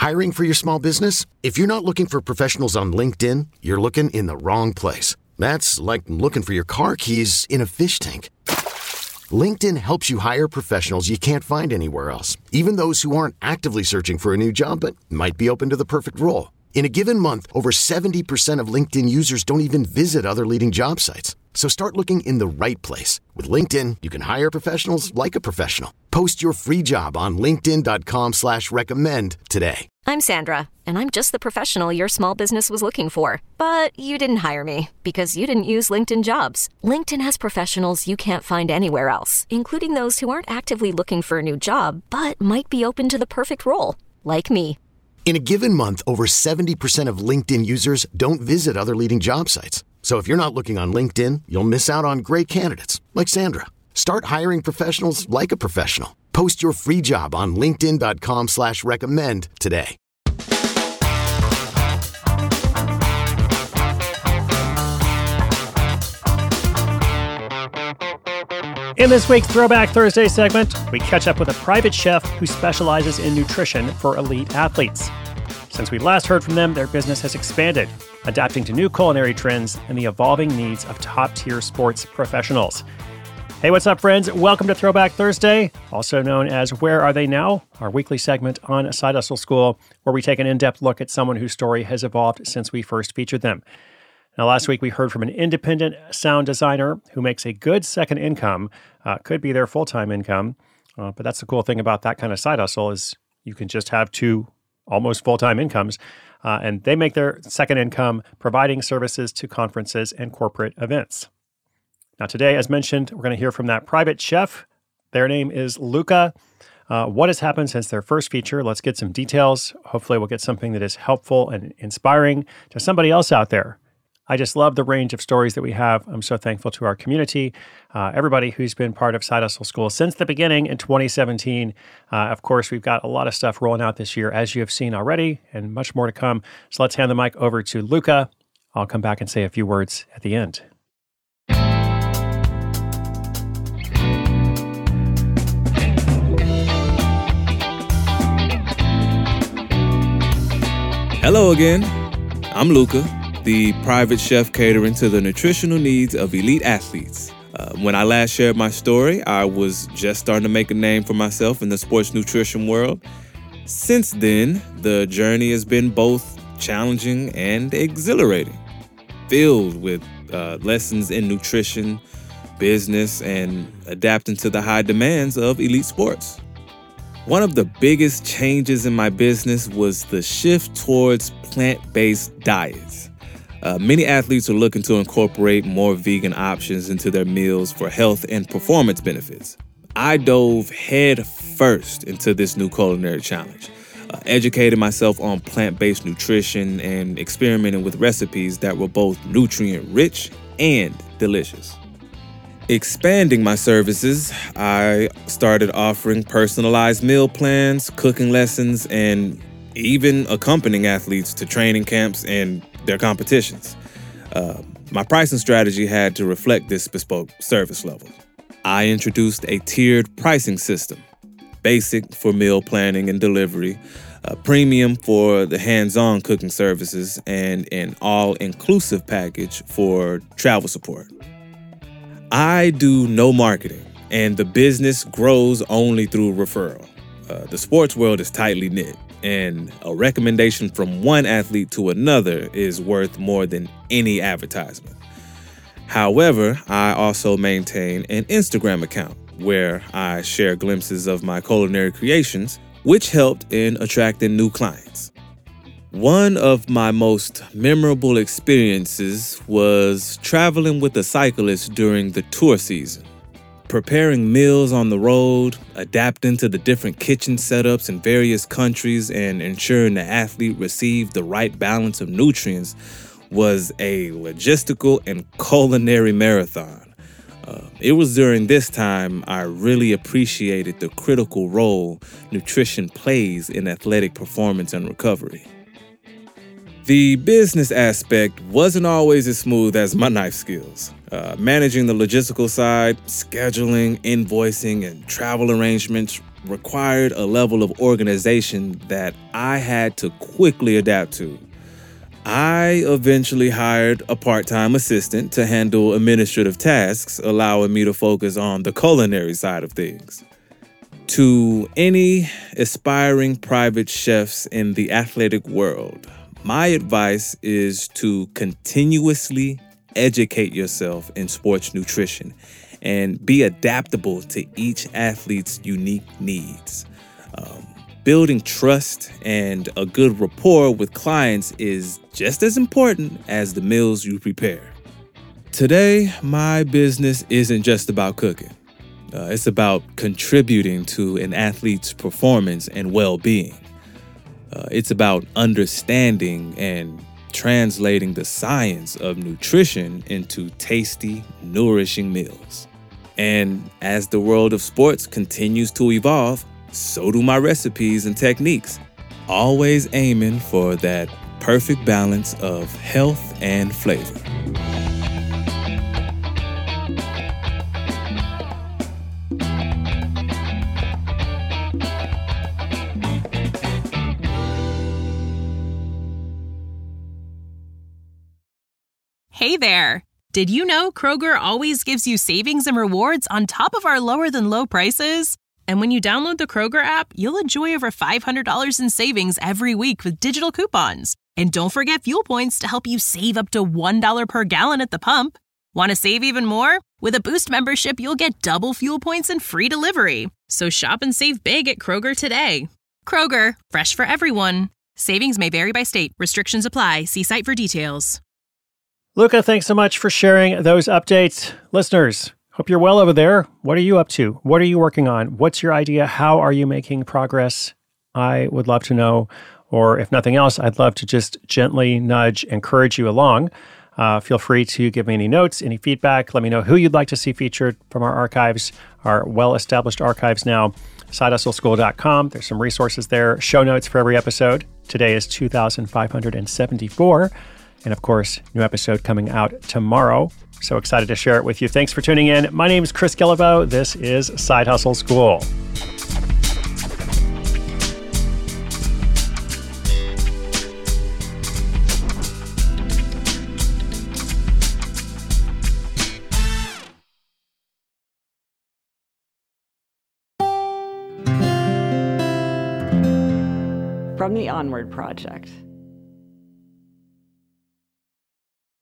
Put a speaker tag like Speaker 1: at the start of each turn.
Speaker 1: Hiring for your small business? If you're not looking for professionals on LinkedIn, you're looking in the wrong place. That's like looking for your car keys in a fish tank. LinkedIn helps you hire professionals you can't find anywhere else, even those who aren't actively searching for a new job but might be open to the perfect role. In a given month, over 70% of LinkedIn users don't even visit other leading job sites. So start looking in the right place. With LinkedIn, you can hire professionals like a professional. Post your free job on linkedin.com/recommend today.
Speaker 2: I'm Sandra, and I'm just the professional your small business was looking for. But you didn't hire me because you didn't use LinkedIn Jobs. LinkedIn has professionals you can't find anywhere else, including those who aren't actively looking for a new job, but might be open to the perfect role, like me.
Speaker 1: In a given month, over 70% of LinkedIn users don't visit other leading job sites. So if you're not looking on LinkedIn, you'll miss out on great candidates like Sandra. Start hiring professionals like a professional. Post your free job on linkedin.com/recommend today.
Speaker 3: In this week's Throwback Thursday segment, we catch up with a private chef who specializes in nutrition for elite athletes. Since we last heard from them, their business has expanded, adapting to new culinary trends and the evolving needs of top-tier sports professionals. Hey, what's up, friends? Welcome to Throwback Thursday, also known as Where Are They Now?, our weekly segment on Side Hustle School, where we take an in-depth look at someone whose story has evolved since we first featured them. Now, last week we heard from an independent sound designer who makes a good second income, could be their full-time income, but that's the cool thing about that kind of side hustle is you can just have two almost full-time incomes, and they make their second income providing services to conferences and corporate events. Now today, as mentioned, we're going to hear from that private chef. Their name is Luca. What has happened since their first feature? Let's get some details. Hopefully we'll get something that is helpful and inspiring to somebody else out there. I just love the range of stories that we have. I'm so thankful to our community, everybody who's been part of Side Hustle School since the beginning in 2017. Of course, we've got a lot of stuff rolling out this year, as you have seen already, and much more to come. So let's hand the mic over to Luca. I'll come back and say a few words at the end.
Speaker 4: Hello again. I'm Luca, the private chef catering to the nutritional needs of elite athletes. When I last shared my story, I was just starting to make a name for myself in the sports nutrition world. Since then, the journey has been both challenging and exhilarating, filled with lessons in nutrition, business, and adapting to the high demands of elite sports. One of the biggest changes in my business was the shift towards plant-based diets. Many athletes are looking to incorporate more vegan options into their meals for health and performance benefits. I dove head first into this new culinary challenge, educating myself on plant-based nutrition and experimenting with recipes that were both nutrient-rich and delicious. Expanding my services, I started offering personalized meal plans, cooking lessons, and even accompanying athletes to training camps and their competitions. My pricing strategy had to reflect this bespoke service level. I introduced a tiered pricing system, basic for meal planning and delivery, premium for the hands-on cooking services, and an all-inclusive package for travel support. I do no marketing, and the business grows only through referral. The sports world is tightly knit, and a recommendation from one athlete to another is worth more than any advertisement. However, I also maintain an Instagram account where I share glimpses of my culinary creations, which helped in attracting new clients. One of my most memorable experiences was traveling with a cyclist during the tour season. Preparing meals on the road, adapting to the different kitchen setups in various countries, and ensuring the athlete received the right balance of nutrients was a logistical and culinary marathon. It was during this time I really appreciated the critical role nutrition plays in athletic performance and recovery. The business aspect wasn't always as smooth as my knife skills. Managing the logistical side, scheduling, invoicing, and travel arrangements required a level of organization that I had to quickly adapt to. I eventually hired a part-time assistant to handle administrative tasks, allowing me to focus on the culinary side of things. To any aspiring private chefs in the athletic world, my advice is to continuously educate yourself in sports nutrition and be adaptable to each athlete's unique needs. Building trust and a good rapport with clients is just as important as the meals you prepare. Today, my business isn't just about cooking. It's about contributing to an athlete's performance and well-being. It's about understanding and translating the science of nutrition into tasty, nourishing meals. And as the world of sports continues to evolve, so do my recipes and techniques, always aiming for that perfect balance of health and flavor.
Speaker 5: Hey there! Did you know Kroger always gives you savings and rewards on top of our lower-than-low prices? And when you download the Kroger app, you'll enjoy over $500 in savings every week with digital coupons. And don't forget fuel points to help you save up to $1 per gallon at the pump. Want to save even more? With a Boost membership, you'll get double fuel points and free delivery. So shop and save big at Kroger today. Kroger, fresh for everyone. Savings may vary by state. Restrictions apply. See site for details.
Speaker 3: Luca, thanks so much for sharing those updates. Listeners, hope you're well over there. What are you up to? What are you working on? What's your idea? How are you making progress? I would love to know. Or if nothing else, I'd love to just gently nudge, encourage you along. Feel free to give me any notes, any feedback. Let me know who you'd like to see featured from our archives, our well-established archives now, sidehustleschool.com. There's some resources there, show notes for every episode. Today is 2,574. And of course, new episode coming out tomorrow. So excited to share it with you. Thanks for tuning in. My name is Chris Guillebeau. This is Side Hustle School.
Speaker 6: From the Onward Project.